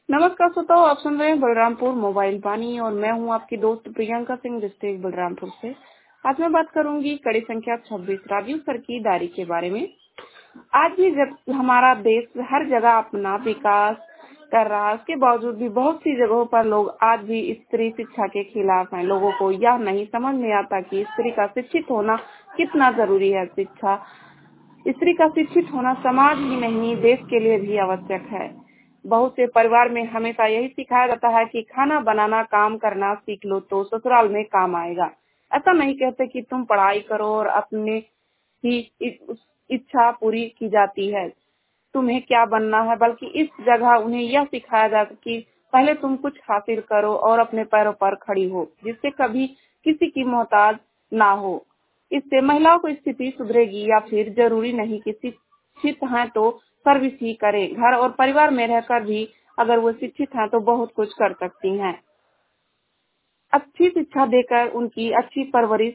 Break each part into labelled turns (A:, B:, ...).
A: नमस्कार श्रोताओ, आप सुन रहे हैं बलरामपुर मोबाइल वाणी और मैं हूं आपकी दोस्त प्रियंका सिंह डिस्ट्रिक्ट बलरामपुर से। आज मैं बात करूंगी कड़ी संख्या 26 राजीव सर की डायरी के बारे में। आज भी जब हमारा देश हर जगह अपना विकास कर रहा है, उसके बावजूद भी बहुत सी जगहों पर लोग आज भी स्त्री शिक्षा के खिलाफ हैं। लोगों को यह नहीं समझ में आता कि स्त्री का शिक्षित होना कितना जरूरी है। स्त्री का शिक्षित होना समाज ही नहीं देश के लिए भी आवश्यक है। बहुत से परिवार में हमेशा यही सिखाया जाता है कि खाना बनाना काम करना सीख लो तो ससुराल में काम आएगा। ऐसा नहीं कहते कि तुम पढ़ाई करो और अपने ही इच्छा पूरी की जाती है, तुम्हें क्या बनना है, बल्कि इस जगह उन्हें यह सिखाया जाता कि पहले तुम कुछ हासिल करो और अपने पैरों पर खड़ी हो, जिससे कभी किसी की मोहताज ना हो। इससे महिलाओं की स्थिति सुधरेगी। या फिर जरूरी नहीं कि शिक्षित हैं तो सर्विस ही करें, घर और परिवार में रहकर भी अगर वो शिक्षित हैं तो बहुत कुछ कर सकती हैं। अच्छी शिक्षा देकर उनकी अच्छी परवरिश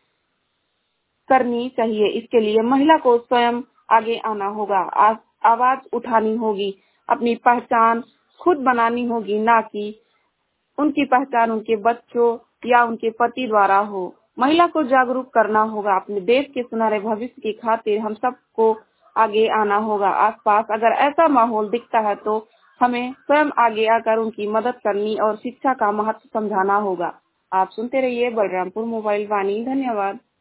A: करनी चाहिए। इसके लिए महिला को स्वयं आगे आना होगा, आवाज उठानी होगी, अपनी पहचान खुद बनानी होगी, ना कि उनकी पहचान उनके बच्चों या उनके पति द्वारा हो। महिला को जागरूक करना होगा। अपने देश के सुनहरे भविष्य की खातिर हम सबको आगे आना होगा। आसपास अगर ऐसा माहौल दिखता है तो हमें स्वयं आगे आकर उनकी मदद करनी और शिक्षा का महत्व समझाना होगा। आप सुनते रहिए बलरामपुर मोबाइल वाणी। धन्यवाद।